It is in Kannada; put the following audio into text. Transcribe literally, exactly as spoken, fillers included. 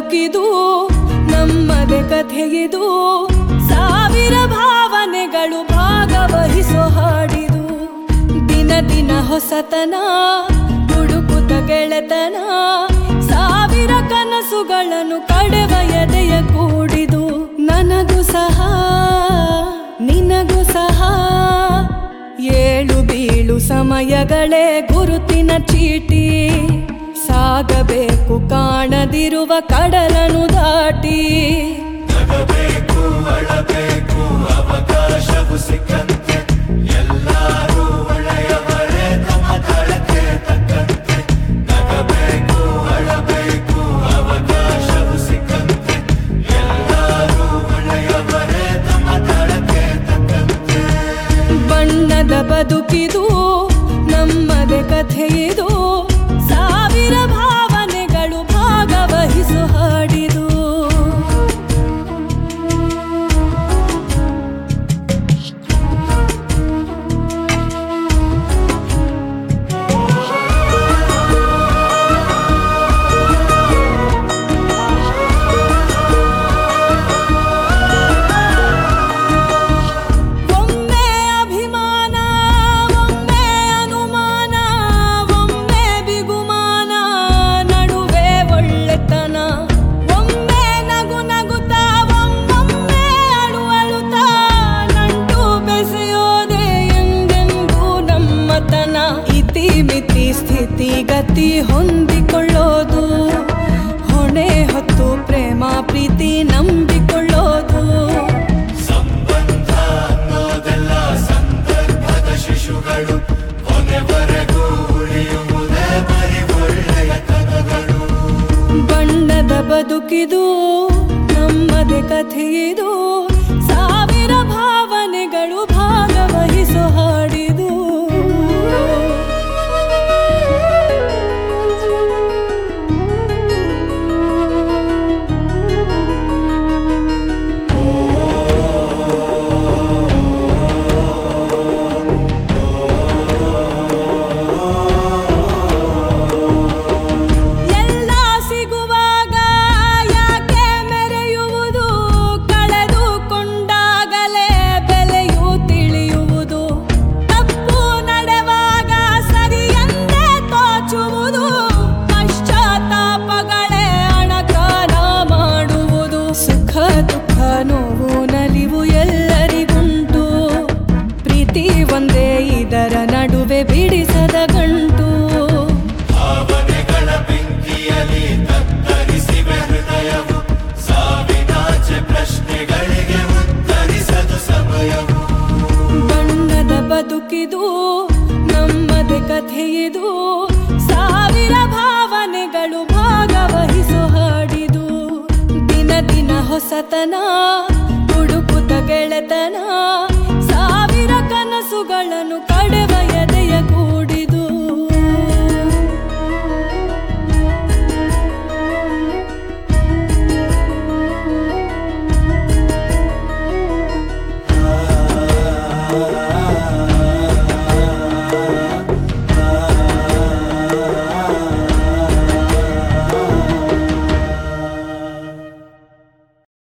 ಬದುಕಿದು ನಮ್ಮದೇ ಕಥೆಯಿದು ಸಾವಿರ ಭಾವನೆಗಳು ಭಾಗವಹಿಸೋ ಹಾಡಿದು ದಿನ ದಿನ ಹೊಸತನ ಹುಡುಕುತ್ತ ಗೆಳೆತನ ಸಾವಿರ ಕನಸುಗಳನ್ನು ಕಡೆವ ಎದೆಯ ಕೂಡಿದು ನನಗೂ ಸಹ ನಿನಗೂ ಸಹ ಏಳು ಬೀಳು ಸಮಯಗಳೇ ಗುರುತಿನ ಚೀಟಿ ಸಾಗಬೇಕು ಕಾಣದಿರುವ ಕಡಲನು ದಾಟಿ ನಗಬೇಕು ಅಳಬೇಕು ಅವಕಾಶವು ಸಿಕ್ಕಂತೆ ಎಲ್ಲರೂ ಒಳ್ಳೆಯವರೇ ತಮ್ಮ ತಳಕ್ಕೆ ತಕ್ಕಂತೆ ನಗಬೇಕು ಅಳಬೇಕು ಅವಕಾಶವು ಸಿಕ್ಕಂತೆ ಎಲ್ಲರೂ ಒಳ್ಳೆಯವರೇ ತಮ್ಮ ತಳಕ್ಕೆ ತಕ್ಕಂತೆ ಬಣ್ಣದ ಬದುಕಿದು ನಮ್ಮದೇ ಕಥೆಯಿದು ಸಾವಿರ ಭಾವನೆಗಳು ಭಾಗವಹಿಸು ಹಾಡಿದು ಗತಿ ಹೊಂದಿಕೊಳ್ಳೋದು ಹೊಣೆ ಹೊತ್ತು ಪ್ರೇಮ ಪ್ರೀತಿ ನಂಬಿಕೊಳ್ಳೋದು ಸಂಬಂಧ ಅನ್ನೋದೆಲ್ಲ ಸಂದರ್ಭದ ಶಿಶುಗಳು ಕೊನೆವರೆಗೂ ಉಳಿಯುವುದೇ ಬರಿ ಒಳ್ಳೆಯ ಕಥೆಗಳು ಬಣ್ಣದ ಬದುಕಿದು ನಮ್ಮದೇ ಕಥೆಯಿದು ಸಾವಿರ ಭಾವನೆಗಳು ಭಾಗವಹಿಸೋ ಹಾಡಿದು ನೋವು ನಲಿವು ಎಲ್ಲರಿಗುಂಟು ಪ್ರೀತಿ ಒಂದೇ ಇದರ ನಡುವೆ ಬಿಡಿಸದ ಗಂಟು ಭಾವನೆಗಳ ಬೆಂಕಿಯಲ್ಲಿ ತತ್ತರಿಸಿವೆ ಹೃದಯವು ಸಾವಿನಾಚೆ ಪ್ರಶ್ನೆಗಳಿಗೆ ಉತ್ತರಿಸದು ಸಮಯವು ಬಣ್ಣದ ಬದುಕಿದು ನಮ್ಮದೇ ಕಥೆಯಿದು ಸಾವಿರ ಭಾವನೆಗಳು ಭಾಗವಹಿಸೋ ಹಾಡಿದು ದಿನ ದಿನ ಹೊಸತನ ಹುಡುಕುತ್ತ ಗೆಳೆತನ ಸಾವಿರ ಕನಸುಗಳನ್ನು ಕಡೆವ